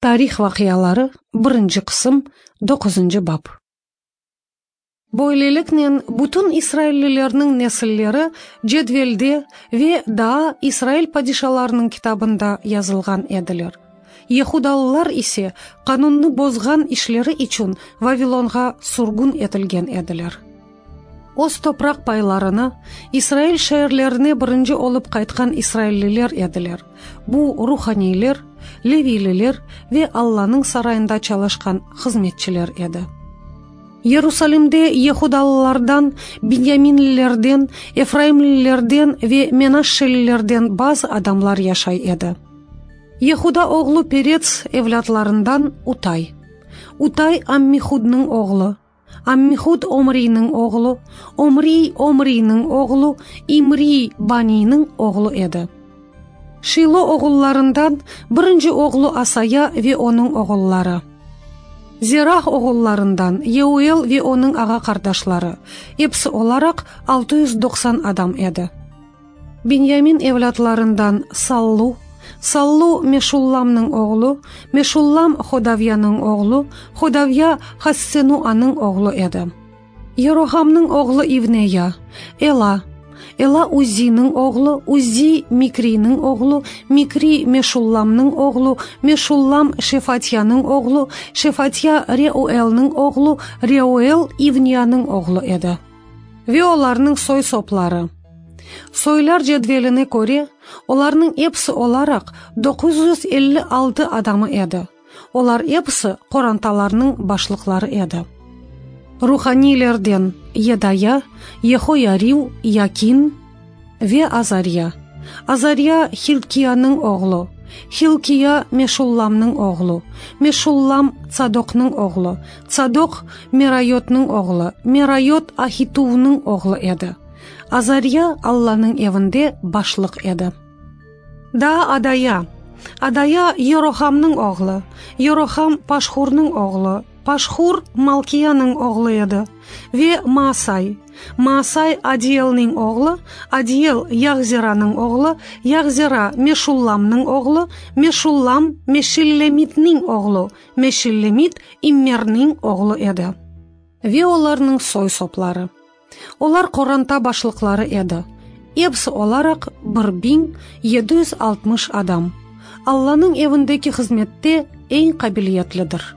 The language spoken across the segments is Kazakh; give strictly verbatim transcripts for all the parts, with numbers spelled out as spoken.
Тарих вакыялары биринчи кысым dokuzuncu бап. Бойлеликнен бүтүн Исраиллилердин несиллери жедвелде ве да Израиль падишаларынын китабында жазылган эдилер. Ехудалылар исе канунну бозган ишлери үчүн Вавилонга сургун этилген эдилер. Оз топрак пайларына Израиль шаһарларына биринчи олуп кайткан Израиллилер эдилер. Бу руханийлер, левилилер ве Алланын сарайында чалышкан кызметчилер эди. Иерусалимде Ехудалылардан, Биньяминлилерден, Эфраимлилерден ве Менашшелилерден баз адамлар яшай эди. Ехуда оглу Перец эвлятларындан Утай. Утай Аммихуднын оглу, Аммихуд Омринин оглу, Омри Омринин оглу, Имри Банинин оглу эди. Шило оғулларындан биринчи оғлу Асая ве onun оғуллары. Зерах оғулларындан Еуэл ве onun ага кардашлары. Эпси оларак алты жүз токсон адам эди. Биньямин эвлятларындан Саллу, Саллу Мешулламның оғлу, Мешуллам Ходавьяның оғлу, Ходавья Хассенуаның оғлу эди. Ерохамның оғлу Ивнея, Эла, Эла Узинин оғлу, Узи Микринин оғлу, Микри Мешулламның оғлу, Мешуллам Шефатьяның оғлу, Шефатья Реуэлның оғлу, Реуэл Ивнияның оғлу эди. Ве оларның сой соплары. Сойлар жедвелине көре, оларның эпси оларак dokuz yüz elli altı адамы эди. Олар эпси коранталарның башлыклары эди. Руханилерден Едая, Ехоярив, Якин ве Азария. Азария Хилкияның оғлу, Хилкия Мешулламның оғлу, Мешуллам Цадокның оғлу, Цадок Мерайотның оғлу, Мерайот Ахитувның оғлу эди. Азария Алланың эвинде башлык эди. Да Адая. Адая Ерохамның оғлу, Ерохам Пашхурның оғлу, Пашхур Малкияның оғлу еді. Ве Маасай. Маасай Адиелның оғлу, Адиел Яғзираның оғлу, Яғзира Мешулламның оғлу, Мешуллам Мешиллемитнің оғлу, Мешиллемит Иммернің оғлу еді. Ве оларның сой соплары. Олар коранта башлыклары еді. Эпси оларак bir bin yedi yüz altmış адам. Алланың эвиндеки хизметте эң кабилиятлидир.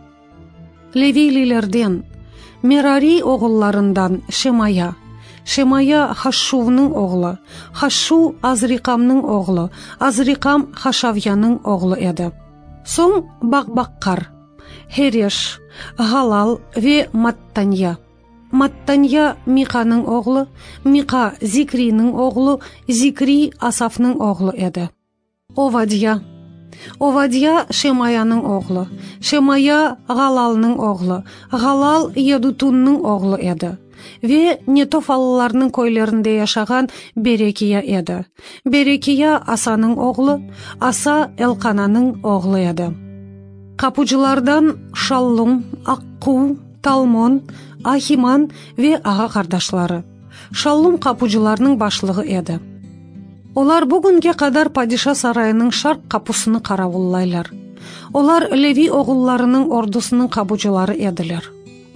Левилилерден Мерари оғулларындан Шемая. Шемая Хашшувның оғлы, Хашшу Азрикамның оғлы, Азрикам Хашавьяның оғлы еді. Соң Бакбаккар, Хереш, Галал ве Маттанья. Маттанья Миканың оғлы, Мика Зикриның оғлы, Зикри Асафның оғлы еді. Овадья. Овадья Шемаяның оғлы, Шемая Галалның оғлы, Галал Едутунның оғлы еді. Ве Нетофалыларның көйлерінде яшаган Берекия еді. Берекия Асаның оғлы, Аса Элкананың оғлы еді. Капучылардан Шаллум, Акку, Талмон, Ахиман ве ага кардашлары. Шаллум капучыларның башлыгы еді. Олар бүгінге кадар падиша сарайының шарк капусыны каравуллайлар. Олар Леви оғулларының ордусының кабучылары едилер.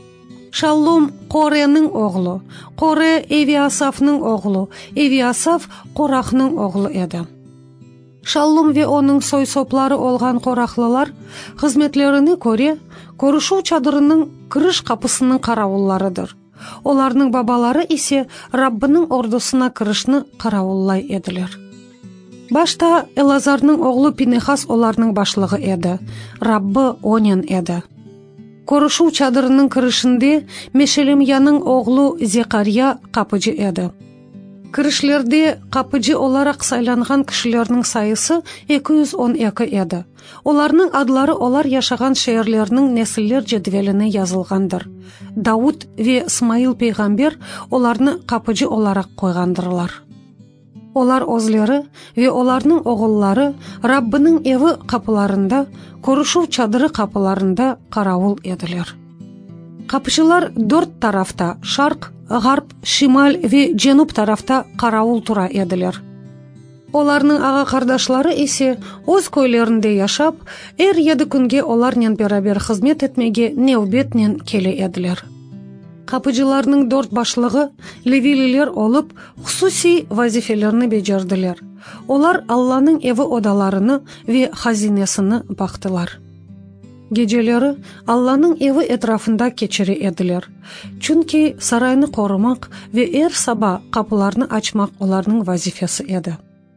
Шаллум Кореның оғлу, Коре Эвиасафның оғлу, Эвиасаф Корахның оғлу еді. Шаллум ве оның сой соплары олған корахлылар хизметлерини көре, көрүшүү чадырының кириш капысының каравулларыдыр. Оларның бабалары исе Раббының ордусуна киришни каравуллай эдилер. Башта Элазарның оғлу Пинехас оларның башлыгы еді. Раббы Онен еді. Көрүшүү чадырының киришинде Мешелемияның оғлу Зекария капыжы еді. Кирішлерде капыжы оларак сайланган кишилернин сайысы эки жүз он эки еді. Оларның адлары олар яшаган шээрлернин несиллер жедвелине жазылгандыр. Дауд ве Исмаил пейгамбер оларны капыжы оларак койгандырлар. Олар озлары ве оларның оғуллары Раббының эви капыларында, көрүшүү чадыры капыларында каравул эдилер. Капычылар дөрт тарафта, шарк, гарп, шималь ве женуб тарафта каравул тура эдилер. Оларның ага кардашлары ise өз көйлерінде яшап, эр еді күнге оларнен берабер хызмет етмеге неубетнен келе еділер. Капыcıларның дорт башлығы левилилер олып, хусуси вазифелерни бежердилер. Олар Алланың evi odalарыны ve hazinesini бактылар. Geceleri Allah'ın evi etrafında keçiri edilir. Çünkü sarayını korumak ve er sabah kapılarını açmak onların vazifesi edi.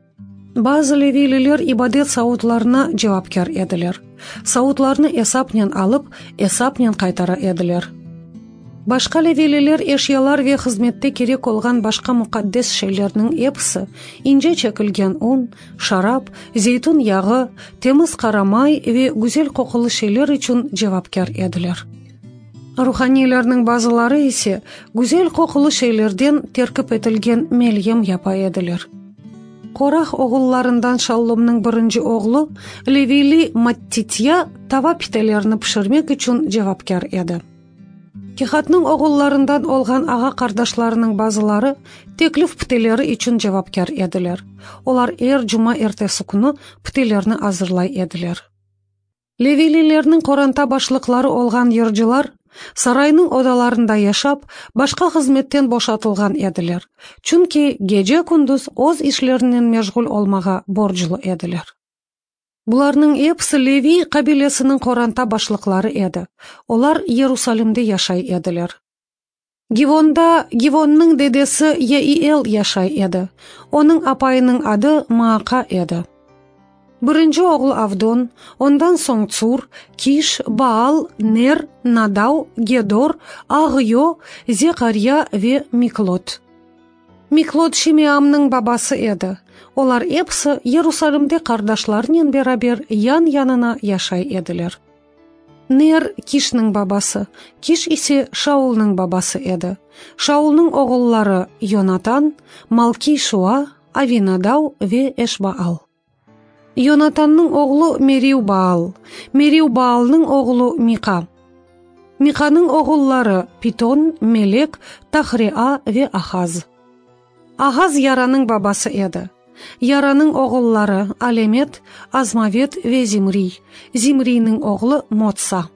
Bazı levililer ibadet savutlarına cevapkar edilir. Savutlarını esapnen alıp esapnen kaytara edilir. Başka levililer eşyalar ve hizmette kerek olgan başka mukaddes şeylerinin hepsi ince çekilgen un, şarap, zeytun yağı, temiz karamay ve güzel kokulu şeyler için cevapkar edilir. Ruhanilerinin bazıları ise güzel kokulu şeylerden terkip etilgen melyem yapa edilir. Korah oğullarından Şallum'ның birinci oğlu Levili Mattitya tava pitelerini pişirmek için cevapkar edi. Kehatның oğullarından olgan ağa kardeşlerinin bazıları teklif piteleri için cevapkar ediler. Olar er cuma ertesi günü pitelerini hazırlay ediler. Levililerinin koranta başlıkları olgan yırcılar sarayının odalarında yaşap, başka hizmetten boşatılgan ediler. Çünkü gece kunduz oz işlerinin meşgul olmağa borculu ediler. Bularның hepsi Levi kabilesinin koranta başlıkları edi. Olar Yerusalim'de yaşay ediler. Givonda Givonның dedesi Yeiel yaşay edi. Onun apayının adı Maaka edi. Birinci oğlu Avdon, ondan soň Tsur, Kiş, Baal, Ner, Nadav, Gedor, Agyo, Zekariya ve Miklot. Miklot Şimeamның babası edi. Olar hepsi Yerusalim'de kardeşlerinin beraber yan yanına yaşay ediler. Ner Kiş'nin babası, Kiş ise Şaul'ның babası edi. Şaul'ның oğulları Yonatan, Malki-Şua, Avinadav ve Eşbaal. Yonatanның oğlu Meriu-Baal, Meriu-Baalның oğlu Mika. Mika'nın oğulları Piton, Melek, Tahrea ve Ahaz. Ahaz Yara'nın babası edi. Yara'nın oğulları Alemet, Azmavet ve Zimri. Zimri'nin oğlu Motsa.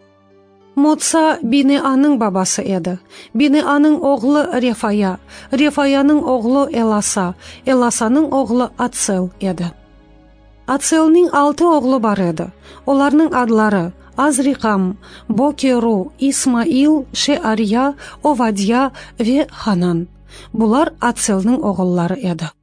Motsa Binea'nın babası edi. Binea'nın oğlu Refaya. Refaya'nın oğlu Elasa. Elasa'nın oğlu Atsel edi. Atsel'nin altı oğlu var edi. Onların adları Azrikam, Bokeru, İsmail, Şeariya, Ovadya ve Hanan. Bular Atsel'nin oğulları edi.